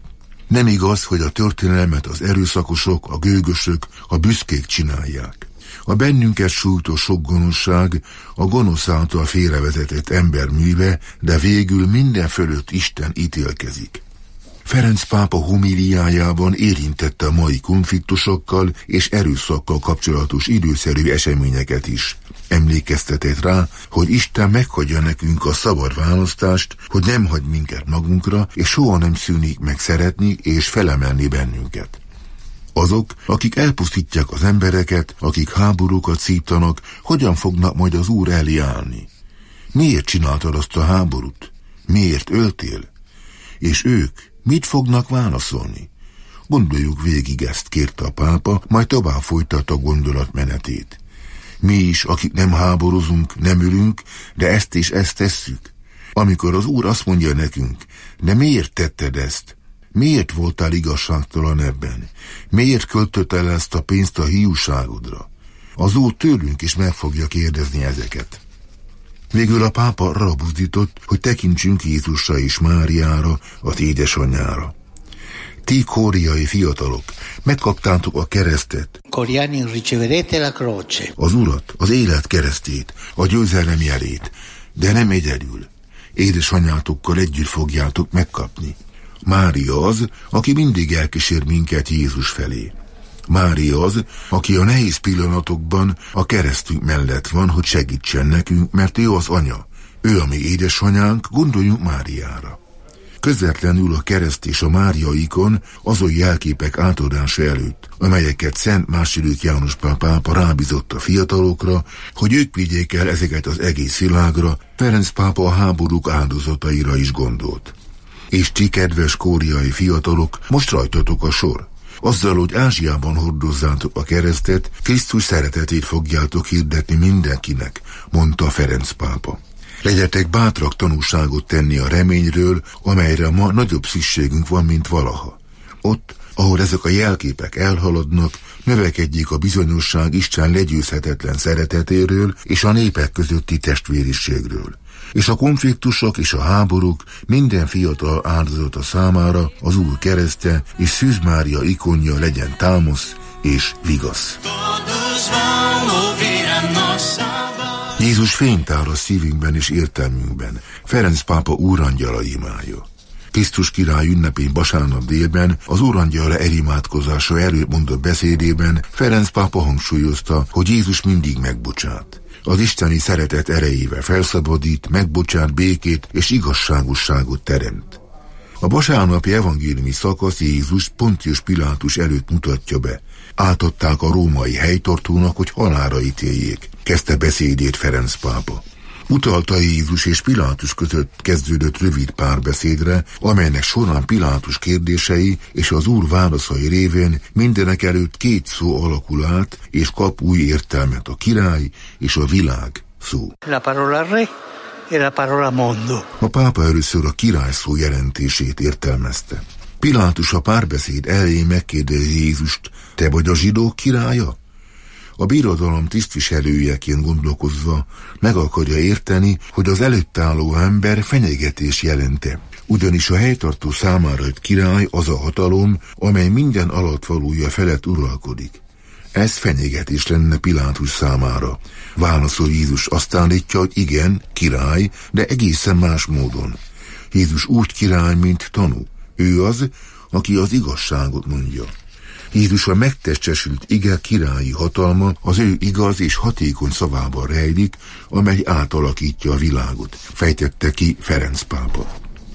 Nem igaz, hogy a történelmet az erőszakosok, a gőgösök, a büszkék csinálják. A bennünket sújtó sok gonoszság a gonosz által félrevezetett ember műve, de végül minden fölött Isten ítélkezik. Ferenc pápa homíliájában érintette a mai konfliktusokkal és erőszakkal kapcsolatos időszerű eseményeket is. Emlékeztetett rá, hogy Isten meghagyja nekünk a szabad választást, hogy nem hagy minket magunkra, és soha nem szűnik meg szeretni és felemelni bennünket. Azok, akik elpusztítják az embereket, akik háborúkat szítanak, hogyan fognak majd az Úr elé állni? Miért csináltad azt a háborút? Miért öltél? És ők mit fognak válaszolni? Gondoljuk végig ezt, kérte a pápa, majd tovább folytatta a gondolatmenetét. Mi is, akik nem háborúzunk, nem ölünk, de ezt és ezt tesszük. Amikor az Úr azt mondja nekünk, de miért tetted ezt? Miért voltál igazságtalan ebben? Miért költötted el ezt a pénzt a hiúságodra? Az Úr tőlünk is meg fogja kérdezni ezeket. Végül a pápa arra buzdított, hogy tekintsünk Jézusra és Máriára, az édesanyjára. Ti kóriai fiatalok, megkaptátok a keresztet, az Urat, az élet keresztét, a győzelem jelét, de nem egyedül. Édesanyátokkal együtt fogjátok megkapni. Mária az, aki mindig elkísér minket Jézus felé. Mária az, aki a nehéz pillanatokban a keresztünk mellett van, hogy segítsen nekünk, mert ő az anya. Ő a mi édesanyánk, gondoljunk Máriára. Közvetlenül a kereszt és a Mária ikon azon jelképek átadása előtt, amelyeket Szent II. János Pál pápa rábízott a fiatalokra, hogy ők vigyék el ezeket az egész világra, Ferenc pápa a háborúk áldozataira is gondolt. És ti, kedves kóriai fiatalok, most rajtatok a sor. Azzal, hogy Ázsiában hordozzátok a keresztet, Krisztus szeretetét fogjátok hirdetni mindenkinek, mondta Ferenc pápa. Legyetek bátrak tanúságot tenni a reményről, amelyre ma nagyobb szükségünk van, mint valaha. Ott, ahol ezek a jelképek elhaladnak, növekedjék a bizonyosság Isten legyőzhetetlen szeretetéről és a népek közötti testvériségről. És a konfliktusok és a háborúk minden fiatal áldozata számára az Úr keresztje és Szűz Mária ikonja legyen támasz és vigasz. Jézus fényt áraszt szívünkben és értelmünkben, Ferenc pápa úrangyala imája. Krisztus király ünnepén vasárnap délben az úrangyala elimádkozása előtt mondott beszédében Ferenc pápa hangsúlyozta, hogy Jézus mindig megbocsát. Az isteni szeretet erejével felszabadít, megbocsát, békét és igazságosságot teremt. A vasárnapi evangéliumi szakasz Jézus Pontius Pilátus előtt mutatja be. Átadták a római helytartónak, hogy halálra ítéljék, kezdte beszédét Ferenc pápa. Utalta Jézus és Pilátus között kezdődött rövid párbeszédre, amelynek során Pilátus kérdései és az Úr válaszai révén mindenek előtt két szó alakul át, és kap új értelmet, a király és a világ szó. La parola re e la parola mondo. A pápa először a király szó jelentését értelmezte. Pilátus a párbeszéd elején megkérdezi Jézust, te vagy a zsidók királya? A birodalom tisztviselőjeként gondolkozva meg akarja érteni, hogy az előtt álló ember fenyegetés jelente. Ugyanis a helytartó számára egy király az a hatalom, amely minden alattvalója felett uralkodik. Ez fenyegetés lenne Pilátus számára. Válaszol Jézus, azt állítja, hogy igen, király, de egészen más módon. Jézus úgy király, mint tanú. Ő az, aki az igazságot mondja. Jézus a megtestesült ige királyi hatalma az ő igaz és hatékony szavában rejlik, amely átalakítja a világot, fejtette ki Ferenc pápa.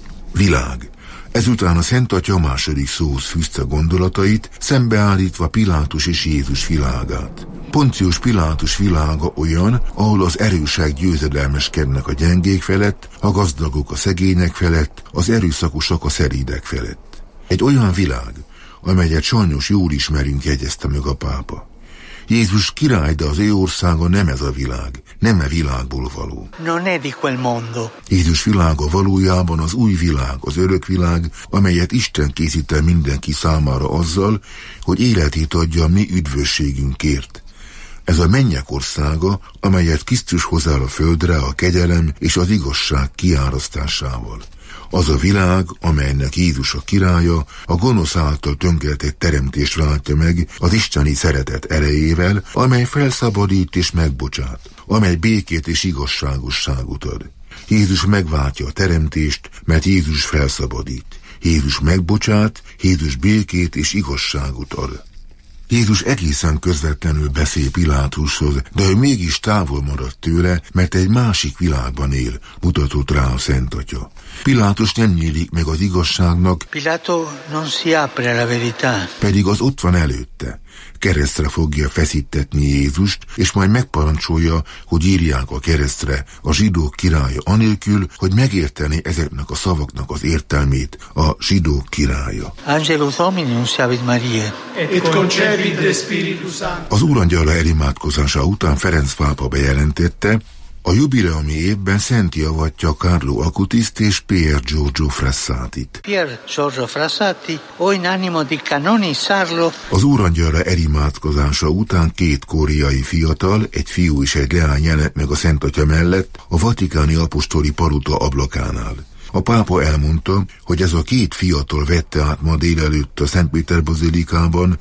Világ. Ezután a Szent Atya második szóhoz fűzte gondolatait, szembeállítva Pilátus és Jézus világát. Pontius Pilátus világa olyan, ahol az erősek győzedelmeskednek a gyengék felett, a gazdagok a szegények felett, az erőszakosak a szerídek felett. Egy olyan világ, amelyet sajnos jól ismerünk, jegyezte meg a pápa. Jézus király, de az ő országa nem ez a világ, nem e világból való. Non è di quel mondo. Jézus világa valójában az új világ, az örök világ, amelyet Isten készít el mindenki számára azzal, hogy életét adja a mi üdvösségünkért. Ez a mennyek országa, amelyet Krisztus hoz el a földre a kegyelem és az igazság kiárasztásával. Az a világ, amelynek Jézus a királya, a gonosz által tönkretett teremtést váltja meg az isteni szeretet erejével, amely felszabadít és megbocsát, amely békét és igazságosságot ad. Jézus megváltja a teremtést, mert Jézus felszabadít. Jézus megbocsát, Jézus békét és igazságot ad. Jézus egészen közvetlenül beszél Pilátushoz, de ő mégis távol maradt tőle, mert egy másik világban él, mutatott rá a Szent Atya. Pilátus nem nyílik meg az igazságnak, Pilato non si apre alla verità. Pedig az ott van előtte. Keresztre fogja feszítetni Jézust, és majd megparancsolja, hogy írják a keresztre a zsidók királya anélkül, hogy megérteni ezeknek a szavaknak az értelmét, a zsidók királya. Angelus Domini unsavit Maria. Et concepit Spiritus Sanctus. Az úrangyala elimádkozása után Ferenc pápa bejelentette, a jubileumi évben szentté avatja Carlo Acutiszt és Pier Giorgio Frassatit. Pier Giorgio Frassati, o in animo di canonizzarlo. Az úrangyala elimádkozása után két kóriai fiatal, egy fiú és egy leány jelent meg a Szent Atya mellett a vatikáni apostoli palota ablakánál. A pápa elmondta, hogy ez a két fiatal vette át ma délelőtt a Szent Péter bazilikában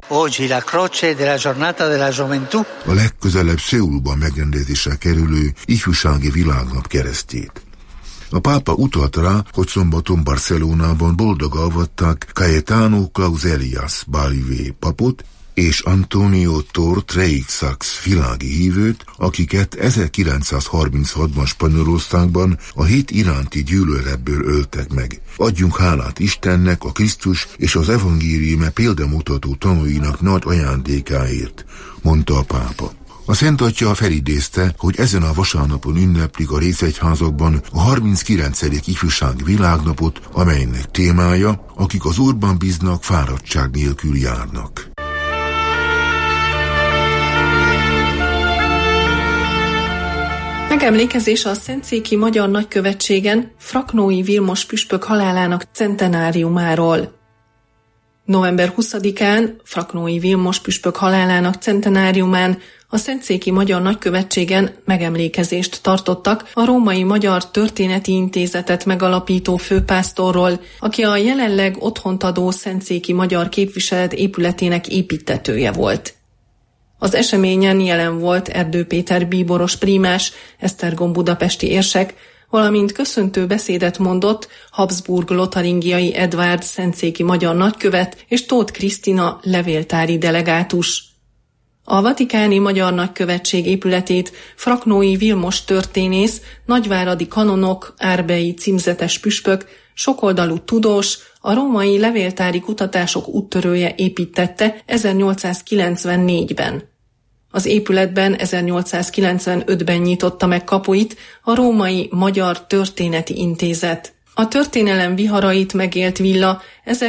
a legközelebb Szöulban megrendezésre kerülő ifjúsági világnap keresztjét. A pápa utalt rá, hogy szombaton Barcelonában boldogan avatták Cayetano Claus Elias Balivé papot és Antonio Tor Treixax világi hívőt, akiket 1936-ban Spanyolországban a hit iránti gyűlöletből öltek meg. Adjunk hálát Istennek, a Krisztus és az evangélium példamutató tanúinak nagy ajándékáért, mondta a pápa. A Szent Atya felidézte, hogy ezen a vasárnapon ünneplik a részegyházakban a 39. ifjúsági világnapot, amelynek témája, akik az Úrban bíznak, fáradtság nélkül járnak. Megemlékezés a Szentszéki Magyar Nagykövetségen Fraknói Vilmos püspök halálának centenáriumáról. November 20-án Fraknói Vilmos püspök halálának centenáriumán a Szentszéki Magyar Nagykövetségen megemlékezést tartottak a Római Magyar Történeti Intézetet megalapító főpásztorról, aki a jelenleg otthont adó Szentszéki Magyar Képviselet épületének építtetője volt. Az eseményen jelen volt Erdő Péter bíboros prímás, Esztergom budapesti érsek, valamint köszöntő beszédet mondott Habsburg-Lotaringiai Edvárd szentszéki magyar nagykövet és Tóth Krisztina levéltári delegátus. A vatikáni magyar nagykövetség épületét Fraknói Vilmos történész, nagyváradi kanonok, árbei címzetes püspök, sokoldalú tudós, a római levéltári kutatások úttörője építtette 1894-ben. Az épületben 1895-ben nyitotta meg kapuit a Római Magyar Történeti Intézet. A történelem viharait megélt villa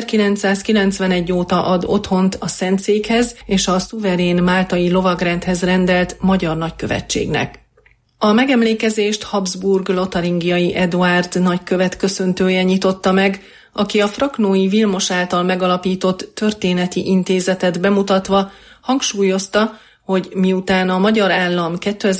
1991 óta ad otthont a Szentszékhez és a szuverén máltai lovagrendhez rendelt magyar nagykövetségnek. A megemlékezést Habsburg-Lotaringiai Eduárd nagykövet köszöntője nyitotta meg, aki a Fraknói Vilmos által megalapított történeti intézetet bemutatva hangsúlyozta, hogy miután a magyar állam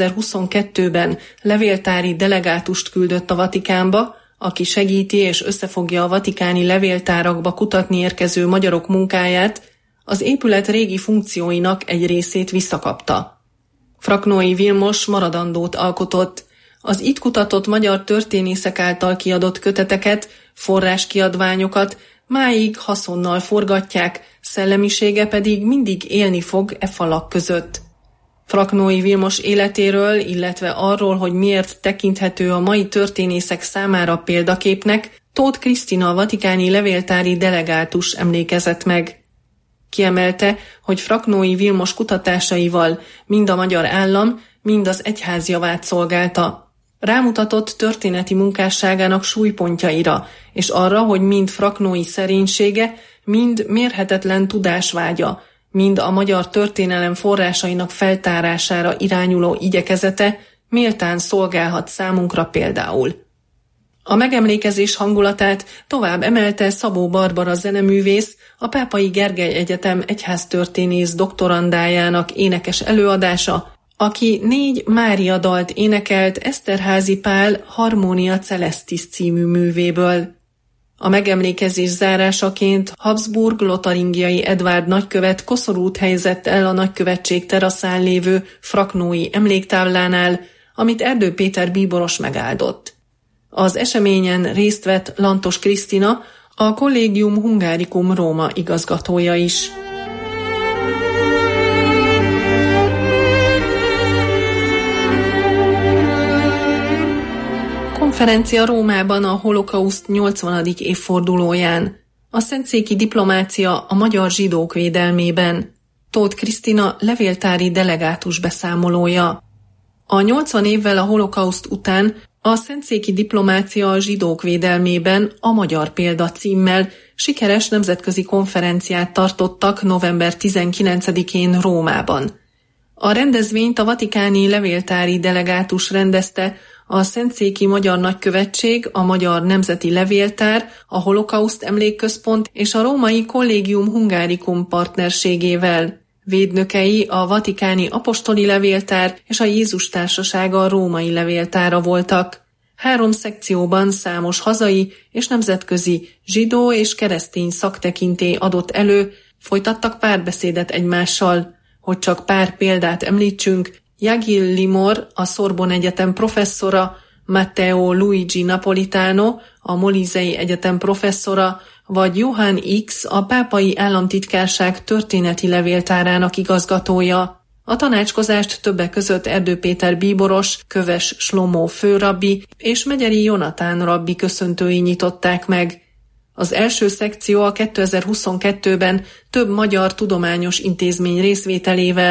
2022-ben levéltári delegátust küldött a Vatikánba, aki segíti és összefogja a vatikáni levéltárakba kutatni érkező magyarok munkáját, az épület régi funkcióinak egy részét visszakapta. Fraknói Vilmos maradandót alkotott. Az itt kutatott magyar történészek által kiadott köteteket, forráskiadványokat máig haszonnal forgatják, szellemisége pedig mindig élni fog e falak között. Fraknói Vilmos életéről, illetve arról, hogy miért tekinthető a mai történészek számára példaképnek, Tóth Krisztina a vatikáni levéltári delegátus emlékezett meg. Kiemelte, hogy Fraknói Vilmos kutatásaival mind a magyar állam, mind az egyház javát szolgálta. Rámutatott történeti munkásságának súlypontjaira, és arra, hogy mind Fraknói szerénysége, mind mérhetetlen tudásvágya, mind a magyar történelem forrásainak feltárására irányuló igyekezete méltán szolgálhat számunkra például. A megemlékezés hangulatát tovább emelte Szabó Barbara zeneművész, a Pápai Gergely Egyetem egyháztörténész doktorandájának énekes előadása, aki 4 Mária dalt énekelt Eszterházy Pál Harmonia Celestis című művéből. A megemlékezés zárásaként Habsburg-Lotaringiai Edvárd nagykövet koszorút helyezett el a nagykövetség teraszán lévő Fraknói emléktáblánál, amit Erdő Péter bíboros megáldott. Az eseményen részt vett Lantos Krisztina, a Collegium Hungaricum Róma igazgatója is. Konferencia Rómában a holokauszt 80. évfordulóján. A szentszéki diplomácia a magyar zsidók védelmében. Tóth Krisztina levéltári delegátus beszámolója. A 80 évvel a holokauszt után a szentszéki diplomácia a zsidók védelmében a magyar példa címmel sikeres nemzetközi konferenciát tartottak november 19-én Rómában. A rendezvényt a vatikáni levéltári delegátus rendezte, a Szentszéki Magyar Nagykövetség, a Magyar Nemzeti Levéltár, a Holokauszt Emlékközpont és a Római Collegium Hungaricum partnerségével. Védnökei a Vatikáni Apostoli Levéltár és a Jézus Társasága Római Levéltára voltak. 3 szekcióban számos hazai és nemzetközi zsidó és keresztény szaktekintély adott elő, folytattak párbeszédet egymással. Hogy csak pár példát említsünk, Jagil Limor, a Sorbonne Egyetem professzora, Matteo Luigi Napolitano, a Molisei Egyetem professzora, vagy Johann X, a Pápai Államtitkárság történeti levéltárának igazgatója. A tanácskozást többek között Erdő Péter bíboros, Köves Slomó főrabbi és Megyeri Jonatán rabbi köszöntői nyitották meg. Az első szekció a 2022-ben több magyar tudományos intézmény részvételével,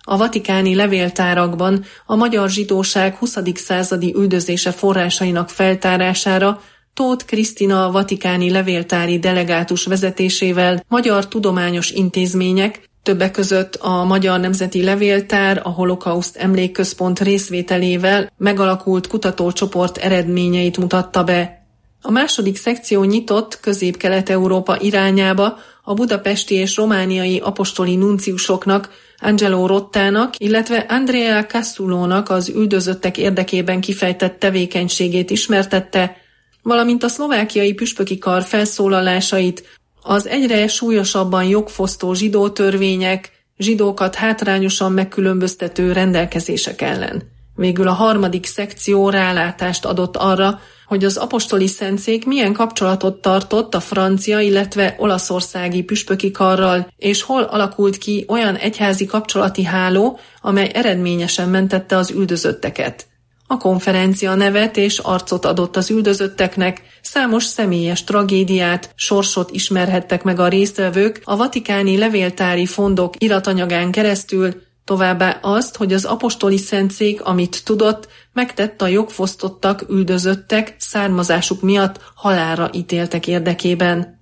a vatikáni levéltárakban a magyar zsidóság 20. századi üldözése forrásainak feltárására Tóth Krisztina a vatikáni levéltári delegátus vezetésével magyar tudományos intézmények, többek között a Magyar Nemzeti Levéltár, a Holokauszt Emlékközpont részvételével megalakult kutatócsoport eredményeit mutatta be. A második szekció nyitott Közép-Kelet-Európa irányába a budapesti és romániai apostoli nunciusoknak, Angelo Rottának, illetve Andrea Casulónak az üldözöttek érdekében kifejtett tevékenységét ismertette, valamint a szlovákiai püspöki kar felszólalásait az egyre súlyosabban jogfosztó zsidó törvények, zsidókat hátrányosan megkülönböztető rendelkezések ellen. Végül a harmadik szekció rálátást adott arra, hogy az apostoli szentszék milyen kapcsolatot tartott a francia, illetve olaszországi püspöki karral, és hol alakult ki olyan egyházi kapcsolati háló, amely eredményesen mentette az üldözötteket. A konferencia nevet és arcot adott az üldözötteknek, számos személyes tragédiát, sorsot ismerhettek meg a résztvevők a vatikáni levéltári fondok iratanyagán keresztül, továbbá azt, hogy az apostoli szentszék, amit tudott, megtett a jogfosztottak, üldözöttek származásuk miatt halálra ítéltek érdekében.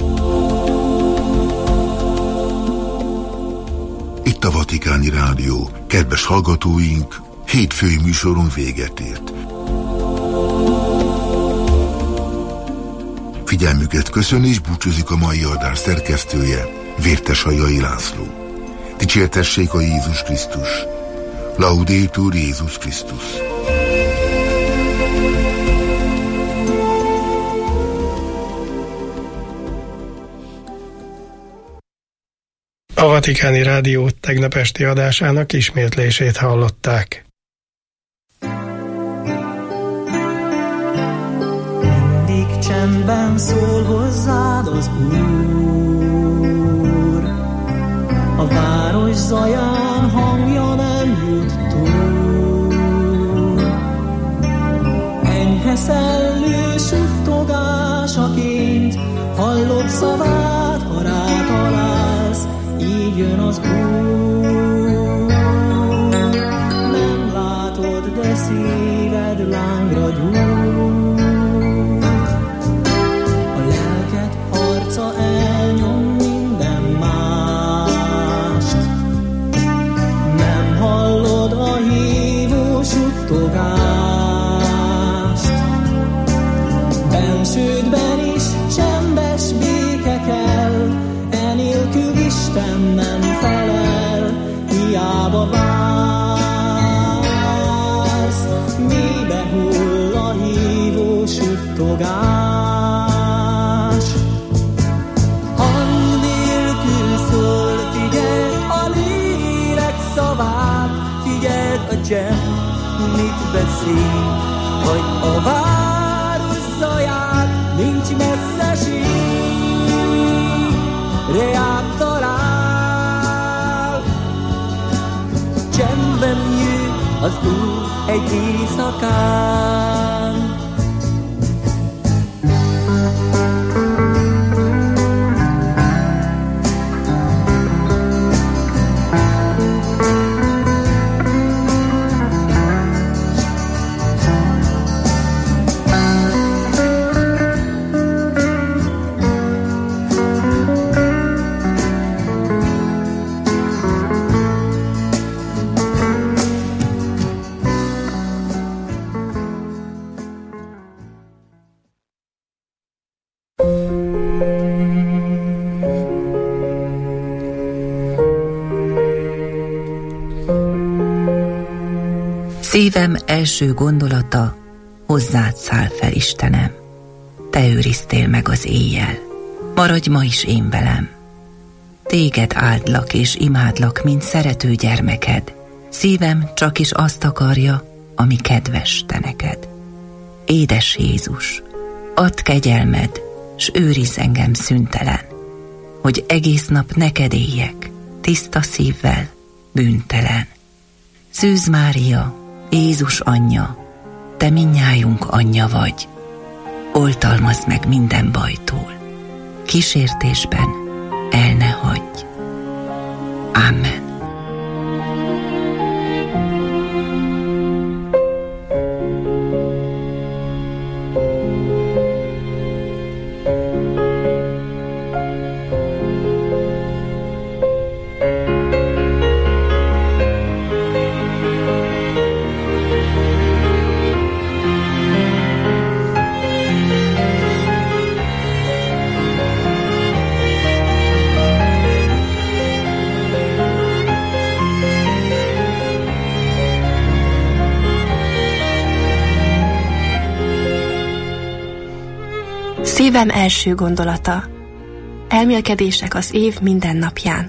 Itt a Vatikáni Rádió. Kedves hallgatóink, hétfői műsoron véget ért. Figyelmüket köszön és búcsúzik a mai adás szerkesztője, Vérteshajai László. Dicsértessék a Jézus Krisztus! Laudetur Jézus Krisztus! A Vatikáni Rádió tegnap esti adásának ismétlését hallották. Mindig csendben szól hozzád az Úr, a város zaján hangja nem jut túl. Enyhe szellő suttogásaként hallod szavát, ha rátalálsz, így jön az Úr. Nem látod, de szíved lángra gyújt. A lelked harca elnyom minden mást. Nem hallod a hívó suttogást. Bensődben is csendes béke kell, enélkül Isten nem felel, hiába vársz, mélybe hull a hívó suttogás. Hang nélkül szól, figyeld a lélek szavát, figyeld a csend, mit beszél, vagy a város zaját, nincs messzeség. Reát talál, csendben jön az Úr egy éjszakán. Szívem első gondolata, hozzád száll fel, Istenem. Te őriztél meg az éjjel, maradj ma is én velem. Téged áldlak és imádlak, mint szerető gyermeked. Szívem csak is azt akarja, ami kedves te neked. Édes Jézus, add kegyelmed, s őrizz engem szüntelen, hogy egész nap neked éljek, tiszta szívvel, bűntelen. Szűz Mária, Jézus anyja, te mindnyájunk anyja vagy, oltalmazd meg minden bajtól, kísértésben el ne hagyj. Amen. Szívem első gondolata. Elmélkedések az év minden napján.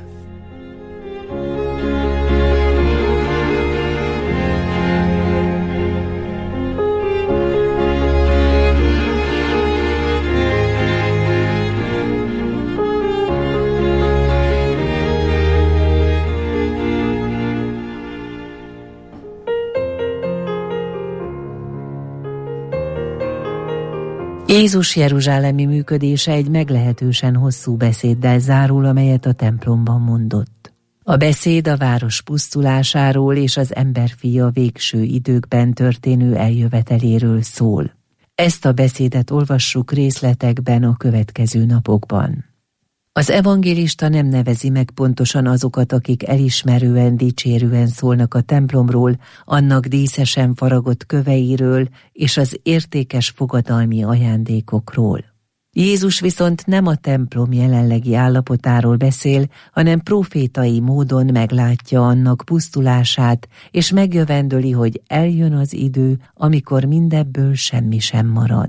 Jézus jeruzsálemi működése egy meglehetősen hosszú beszéddel zárul, amelyet a templomban mondott. A beszéd a város pusztulásáról és az emberfia végső időkben történő eljöveteléről szól. Ezt a beszédet olvassuk részletekben a következő napokban. Az evangélista nem nevezi meg pontosan azokat, akik elismerően, dicsérően szólnak a templomról, annak díszesen faragott köveiről és az értékes fogadalmi ajándékokról. Jézus viszont nem a templom jelenlegi állapotáról beszél, hanem profétai módon meglátja annak pusztulását, és megjövendöli, hogy eljön az idő, amikor mindebből semmi sem marad.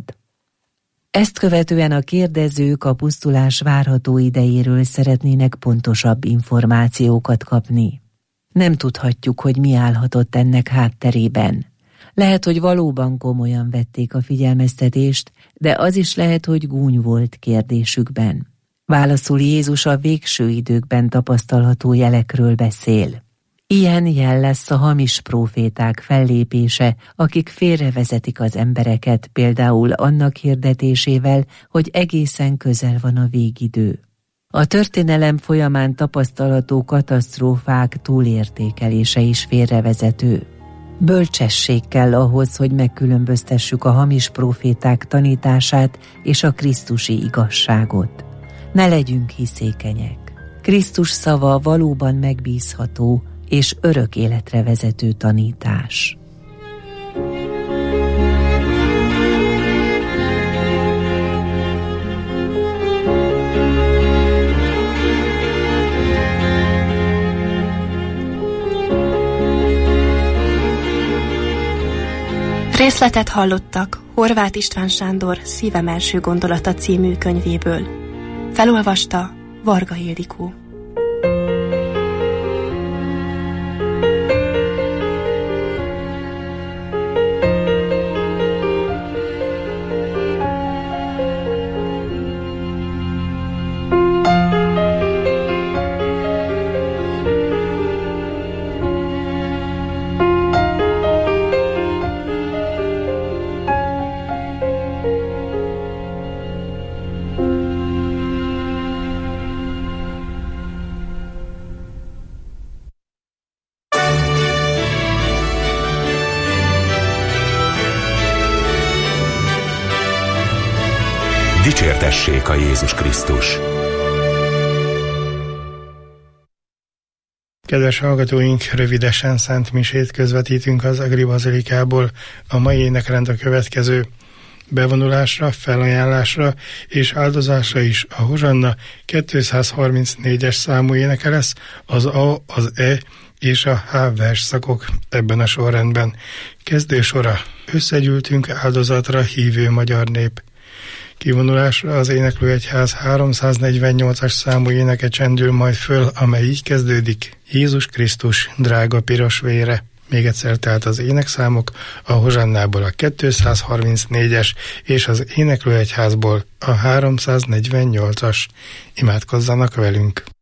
Ezt követően a kérdezők a pusztulás várható idejéről szeretnének pontosabb információkat kapni. Nem tudhatjuk, hogy mi állhatott ennek hátterében. Lehet, hogy valóban komolyan vették a figyelmeztetést, de az is lehet, hogy gúny volt kérdésükben. Válaszul Jézus a végső időkben tapasztalható jelekről beszél. Ilyen jel lesz a hamis próféták fellépése, akik félrevezetik az embereket, például annak hirdetésével, hogy egészen közel van a végidő. A történelem folyamán tapasztalható katasztrófák túlértékelése is félrevezető. Bölcsesség kell ahhoz, hogy megkülönböztessük a hamis próféták tanítását és a krisztusi igazságot. Ne legyünk hiszékenyek. Krisztus szava valóban megbízható és örök életre vezető tanítás. Részletet hallottak Horváth István Sándor Szívem első gondolata című könyvéből. Felolvasta Varga Ildikó. Dicsértessék a Jézus Krisztus! Kedves hallgatóink, rövidesen Szent Misét közvetítünk az Agri Bazilikából. A mai énekrend a következő: bevonulásra, felajánlásra és áldozásra is a Hozsanna 234-es számú éneke lesz, az A, az E és a H versszakok ebben a sorrendben. Kezdősora: összegyűltünk áldozatra hívő magyar nép. Kivonulásra az Éneklőegyház 348-as számú éneke csendül majd föl, amely így kezdődik: Jézus Krisztus drága piros vére. Még egyszer tehát az énekszámok: a Hozsannából a 234-es és az Éneklőegyházból a 348-as. Imádkozzanak velünk!